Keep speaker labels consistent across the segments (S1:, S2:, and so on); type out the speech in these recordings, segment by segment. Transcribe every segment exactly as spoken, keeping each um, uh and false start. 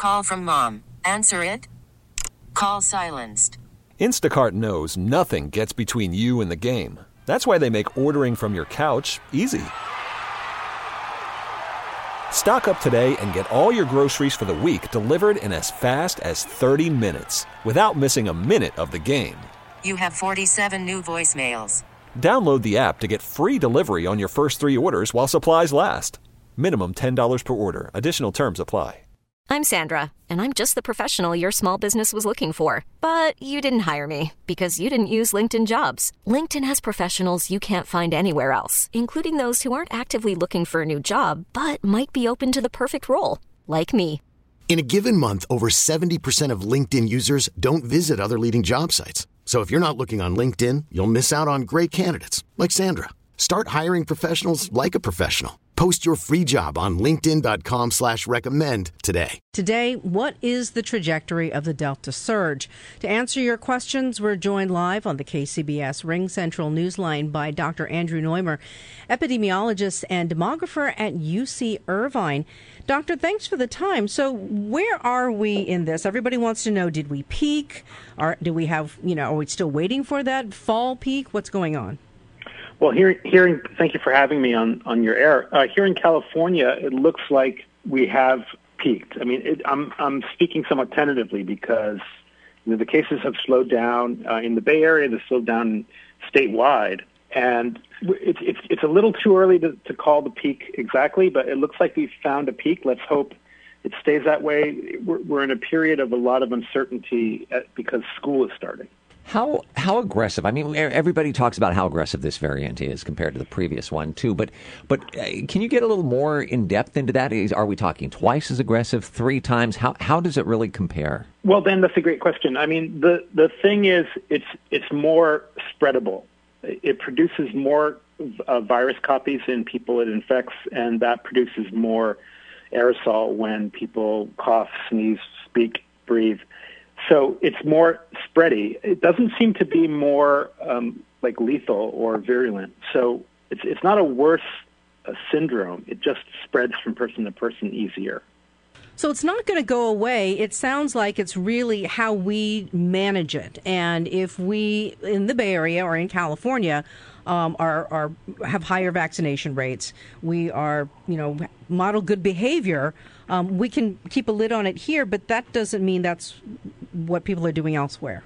S1: Call from mom. Answer it. Call silenced.
S2: Instacart knows nothing gets between you and the game. That's why they make ordering from your couch easy. Stock up today and get all your groceries for the week delivered in as fast as thirty minutes without missing a minute of the game.
S1: You have forty-seven new voicemails.
S2: Download the app to get free delivery on your first three orders while supplies last. Minimum ten dollars per order. Additional terms apply.
S3: I'm Sandra, and I'm just the professional your small business was looking for. But you didn't hire me because you didn't use LinkedIn Jobs. LinkedIn has professionals you can't find anywhere else, including those who aren't actively looking for a new job, but might be open to the perfect role, like me.
S4: In a given month, over seventy percent of LinkedIn users don't visit other leading job sites. So if you're not looking on LinkedIn, you'll miss out on great candidates like Sandra. Start hiring professionals like a professional. Post your free job on linkedin.com slash recommend today.
S5: Today, what is the trajectory of the Delta surge? To answer your questions, we're joined live on the K C B S Ring Central Newsline by Doctor Andrew Neumer, epidemiologist and demographer at U C Irvine. Doctor, thanks for the time. So where are we in this? Everybody wants to know, did we peak? Or do we have, you know, are we still waiting for that fall peak? What's going on?
S6: Well, here, here, thank you for having me on, on your air. Uh, here in California, it looks like we have peaked. I mean, it, I'm I'm speaking somewhat tentatively because you know, the cases have slowed down uh, in the Bay Area. They've slowed down statewide, and it's it's it's a little too early to, to call the peak exactly. But it looks like we've found a peak. Let's hope it stays that way. We're, we're in a period of a lot of uncertainty at, because school is starting.
S7: How how aggressive? I mean, everybody talks about how aggressive this variant is compared to the previous one, too. But but uh, can you get a little more in depth into that? Is, are we talking twice as aggressive, three times? How how does it really compare?
S6: Well, then that's a great question. I mean, the the thing is, it's it's more spreadable. It produces more uh, virus copies in people it infects, and that produces more aerosol when people cough, sneeze, speak, breathe. So it's more spready. It doesn't seem to be more um, like lethal or virulent. So it's it's not a worse uh, syndrome. It just spreads from person to person easier.
S5: So it's not going to go away. It sounds like it's really how we manage it. And if we, in the Bay Area or in California, um, are, are have higher vaccination rates, we are, you know, model good behavior, um, we can keep a lid on it here, but that doesn't mean that's what people are doing elsewhere.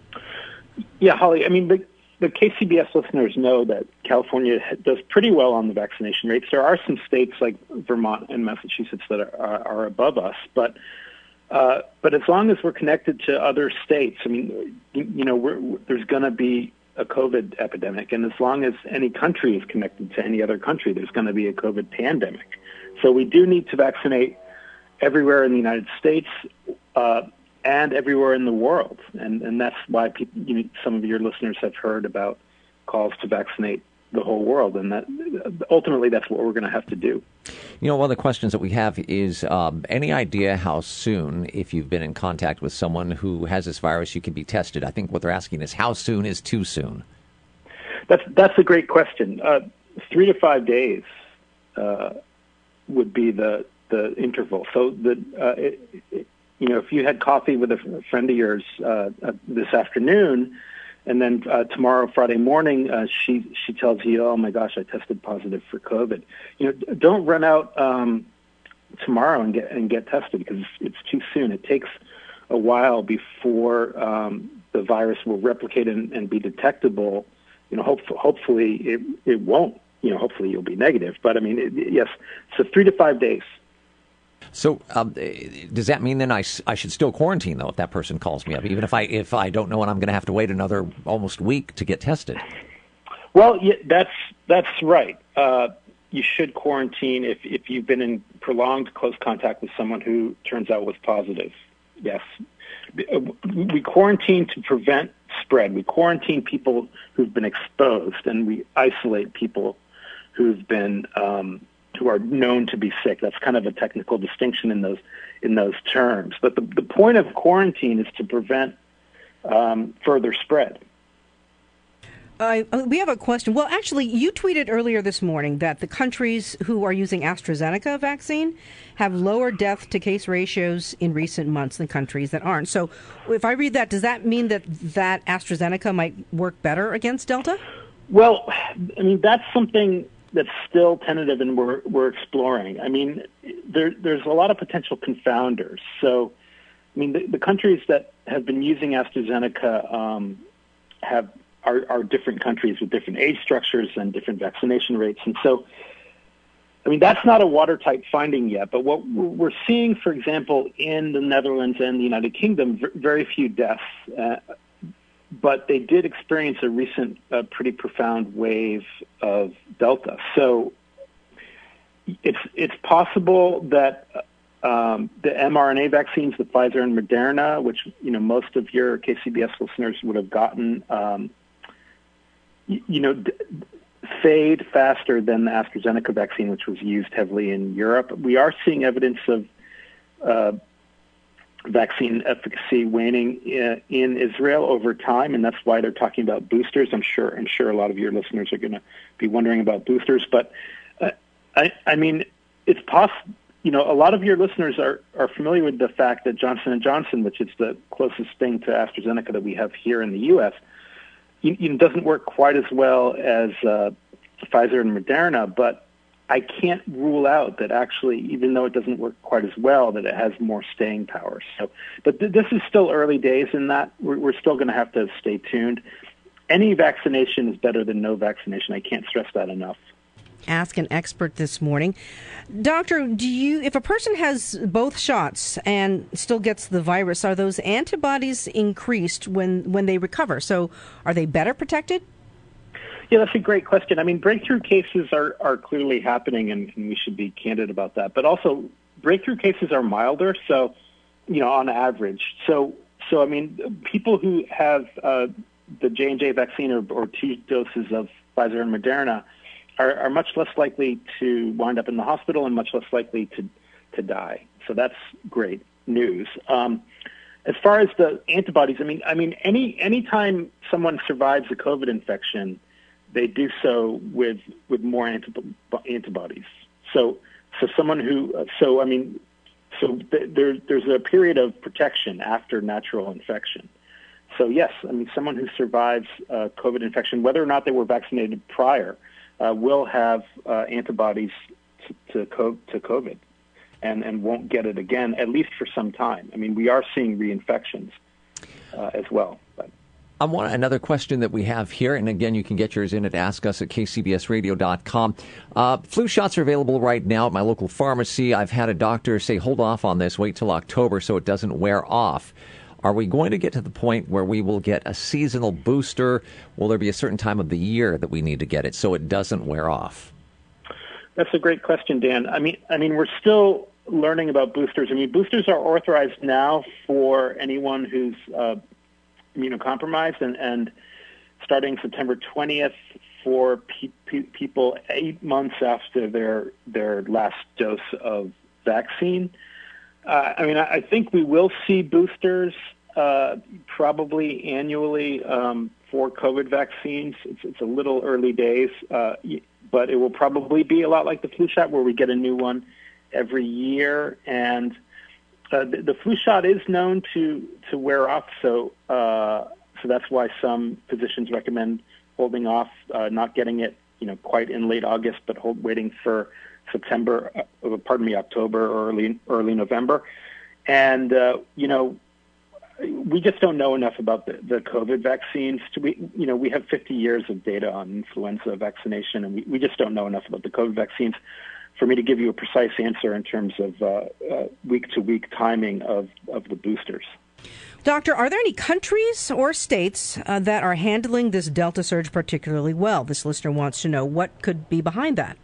S6: Yeah, Holly, I mean, the, the K C B S listeners know that California does pretty well on the vaccination rates. There are some states like Vermont and Massachusetts that are, are, are above us, but uh, but as long as we're connected to other states, I mean, you, you know, we're, there's going to be a COVID epidemic, and as long as any country is connected to any other country, there's going to be a COVID pandemic. So we do need to vaccinate everywhere in the United States uh, and everywhere in the world, and and that's why people, you know, some of your listeners have heard about calls to vaccinate the whole world, and that ultimately that's what we're going to have to do.
S7: You know, one of the questions that we have is um, any idea how soon, if you've been in contact with someone who has this virus, you can be tested? I think what they're asking is how soon is too soon?
S6: That's that's a great question. Uh, three to five days uh, would be the the interval. So the uh, it, it, you know, if you had coffee with a friend of yours uh, uh, this afternoon, and then uh, tomorrow, Friday morning, uh, she she tells you, "Oh my gosh, I tested positive for COVID." You know, don't run out um, tomorrow and get and get tested because it's too soon. It takes a while before um, the virus will replicate and, and be detectable. You know, hope, hopefully it it won't. You know, hopefully you'll be negative. But I mean, it, yes, so three to five days.
S7: So um, does that mean then I, I should still quarantine, though, if that person calls me up, even if I if I don't know and I'm going to have to wait another almost week to get tested?
S6: Well, yeah, that's that's right. Uh, you should quarantine if, if you've been in prolonged close contact with someone who turns out was positive. Yes. We quarantine to prevent spread. We quarantine people who've been exposed, and we isolate people who've been um, who are known to be sick. That's kind of a technical distinction in those in those terms. But the, the point of quarantine is to prevent um, further spread.
S5: Uh, we have a question. Well, actually, you tweeted earlier this morning that the countries who are using AstraZeneca vaccine have lower death-to-case ratios in recent months than countries that aren't. So if I read that, does that mean that, that AstraZeneca might work better against Delta?
S6: Well, I mean, that's something that's still tentative and we're, we're exploring. I mean, there, there's a lot of potential confounders. So, I mean, the, the countries that have been using AstraZeneca um, have Are, are different countries with different age structures and different vaccination rates. And so, I mean, that's not a watertight finding yet. But what we're seeing, for example, in the Netherlands and the United Kingdom, very few deaths. Uh, but they did experience a recent uh, pretty profound wave of Delta. So it's, it's possible that um, the mRNA vaccines, the Pfizer and Moderna, which, you know, most of your K C B S listeners would have gotten, um, you know, d- fade faster than the AstraZeneca vaccine, which was used heavily in Europe. We are seeing evidence of uh, vaccine efficacy waning in, in Israel over time, and that's why they're talking about boosters. I'm sure I'm sure a lot of your listeners are going to be wondering about boosters, but uh, I, I mean, it's possible. You know, a lot of your listeners are, are familiar with the fact that Johnson and Johnson, which is the closest thing to AstraZeneca that we have here in the U S, you, you know, doesn't work quite as well as uh, Pfizer and Moderna, but I can't rule out that actually, even though it doesn't work quite as well, that it has more staying power. So, but th- this is still early days in that. We're, we're still going to have to stay tuned. Any vaccination is better than no vaccination. I can't stress that enough.
S5: Ask an expert this morning. Doctor, do you, if a person has both shots and still gets the virus, are those antibodies increased when, when they recover? So are they better protected?
S6: Yeah, that's a great question. I mean, breakthrough cases are, are clearly happening, and, and we should be candid about that. But also, breakthrough cases are milder, so, you know, on average. So, so I mean, people who have uh, the J and J vaccine or, or two doses of Pfizer and Moderna Are, are much less likely to wind up in the hospital and much less likely to, to die. So that's great news. Um, as far as the antibodies, I mean, I mean, any anytime someone survives a COVID infection, they do so with with more antib- antibodies. So, so someone who, uh, so I mean, so th- there there's a period of protection after natural infection. So yes, I mean, someone who survives uh, COVID infection, whether or not they were vaccinated prior, Uh, will have uh, antibodies to to, co- to COVID and, and won't get it again, at least for some time. I mean, we are seeing reinfections uh, as well. But.
S7: I want another question that we have here, and again, you can get yours in at ask us at k c b s radio dot com. Uh, flu shots are available right now at my local pharmacy. I've had a doctor say, hold off on this, wait till October so it doesn't wear off. Are we going to get to the point where we will get a seasonal booster? Will there be a certain time of the year that we need to get it so it doesn't wear off?
S6: That's a great question, Dan. I mean, I mean, we're still learning about boosters. I mean, boosters are authorized now for anyone who's uh, immunocompromised, and, and starting September twentieth for pe- pe- people eight months after their their last dose of vaccine. Uh, I mean, I, I think we will see boosters uh, probably annually um, for COVID vaccines. It's, it's a little early days, uh, but it will probably be a lot like the flu shot where we get a new one every year. And uh, the, the flu shot is known to, to wear off, so uh, so that's why some physicians recommend holding off, uh, not getting it, you know, quite in late August, but hold, waiting for September, uh, pardon me, October or early early November. And, uh, you know, we just don't know enough about the, the COVID vaccines. To we, you know, we have fifty years of data on influenza vaccination, and we, we just don't know enough about the COVID vaccines for me to give you a precise answer in terms of uh, uh, week-to-week timing of, of the boosters.
S5: Doctor, are there any countries or states uh, that are handling this Delta surge particularly well? This listener wants to know what could be behind that.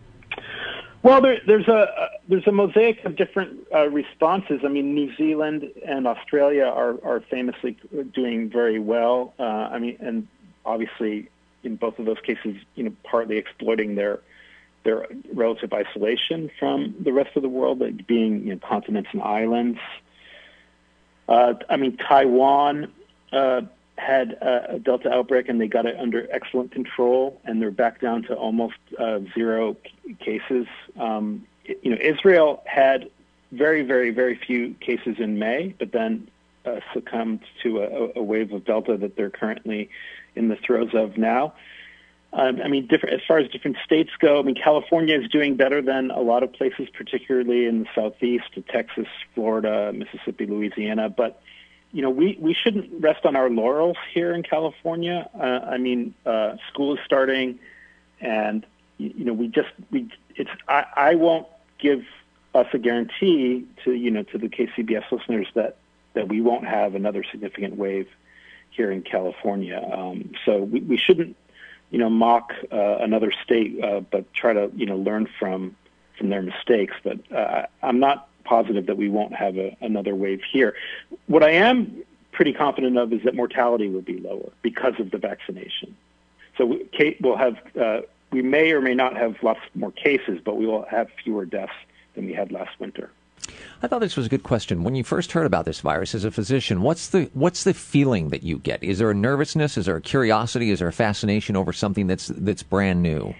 S6: Well, there, there's a uh, there's a mosaic of different uh, responses. I mean, New Zealand and Australia are, are famously doing very well. Uh, I mean, and obviously, in both of those cases, you know, partly exploiting their their relative isolation from the rest of the world, like being, you know, continents and islands. Uh, I mean, Taiwan uh, had a Delta outbreak and they got it under excellent control, and they're back down to almost uh, zero c- cases. Um, you know, Israel had very, very, very few cases in May, but then uh, succumbed to a, a wave of Delta that they're currently in the throes of now. Um, I mean, different, as far as different states go, I mean, California is doing better than a lot of places, particularly in the Southeast, Texas, Florida, Mississippi, Louisiana. But, you know, we, we shouldn't rest on our laurels here in California. Uh, I mean, uh, school is starting, and, you know, we just, we, it's, I, I won't give us a guarantee to, you know, to the K C B S listeners that, that we won't have another significant wave here in California. Um, so we, we shouldn't, you know, mock uh, another state, uh, but try to, you know, learn from from their mistakes. But uh, I'm not positive that we won't have a, another wave here. What I am pretty confident of is that mortality will be lower because of the vaccination. So we, we'll have, uh, we may or may not have lots more cases, but we will have fewer deaths than we had last winter.
S7: I thought this was a good question. When you first heard about this virus as a physician, what's the what's the feeling that you get? Is there a nervousness? Is there a curiosity? Is there a fascination over something that's that's brand new?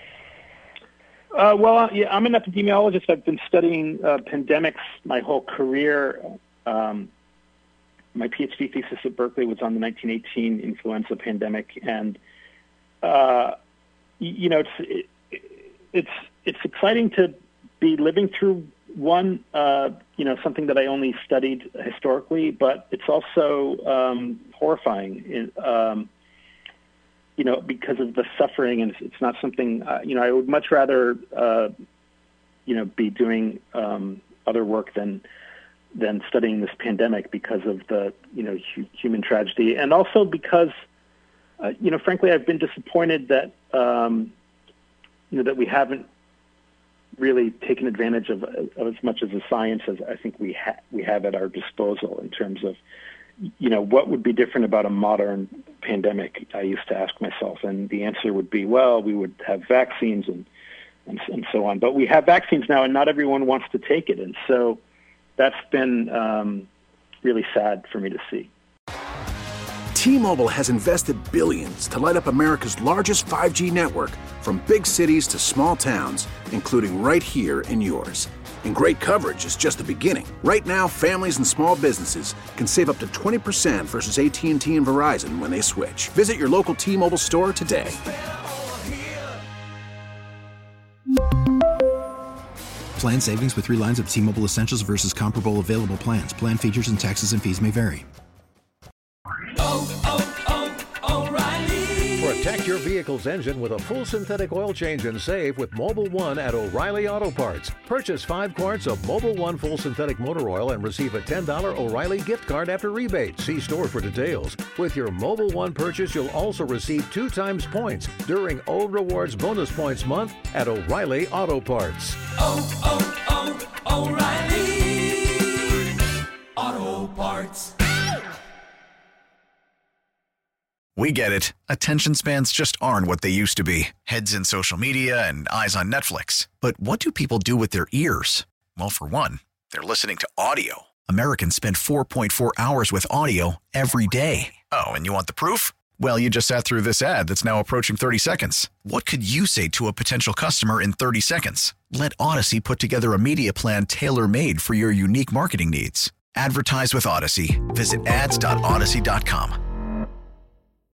S6: Uh, well, uh, yeah, I'm an epidemiologist. I've been studying uh, pandemics my whole career. Um, my PhD thesis at Berkeley was on the nineteen eighteen influenza pandemic, and uh, you know, it's it, it's it's exciting to be living through one, uh, you know, something that I only studied historically, but it's also um, horrifying, in, um, you know, because of the suffering, and it's, it's not something, uh, you know, I would much rather, uh, you know, be doing um, other work than than studying this pandemic because of the, you know, hu- human tragedy, and also because, uh, you know, frankly, I've been disappointed that, um, you know, that we haven't really taken advantage of, of as much of the science as I think we ha- we have at our disposal in terms of, you know, what would be different about a modern pandemic, I used to ask myself. And the answer would be, well, we would have vaccines and, and, and so on. But we have vaccines now, and not everyone wants to take it. And so that's been um, really sad for me to see.
S8: T-Mobile has invested billions to light up America's largest five G network, from big cities to small towns, including right here in yours. And great coverage is just the beginning. Right now, families and small businesses can save up to twenty percent versus A T and T and Verizon when they switch. Visit your local T-Mobile store today.
S9: Plan savings with three lines of T-Mobile Essentials versus comparable available plans. Plan features and taxes and fees may vary.
S10: Protect your vehicle's engine with a full synthetic oil change and save with Mobil one at O'Reilly Auto Parts. Purchase five quarts of Mobil one full synthetic motor oil and receive a ten dollars O'Reilly gift card after rebate. See store for details. With your Mobil one purchase, you'll also receive two times points during O Rewards Bonus Points Month at O'Reilly Auto Parts.
S11: Oh, oh, oh, O'Reilly Auto Parts.
S12: We get it. Attention spans just aren't what they used to be. Heads in social media and eyes on Netflix. But what do people do with their ears? Well, for one, they're listening to audio. Americans spend four point four hours with audio every day. Oh, and you want the proof? Well, you just sat through this ad that's now approaching thirty seconds. What could you say to a potential customer in thirty seconds? Let Odyssey put together a media plan tailor-made for your unique marketing needs. Advertise with Odyssey. Visit ads dot odyssey dot com.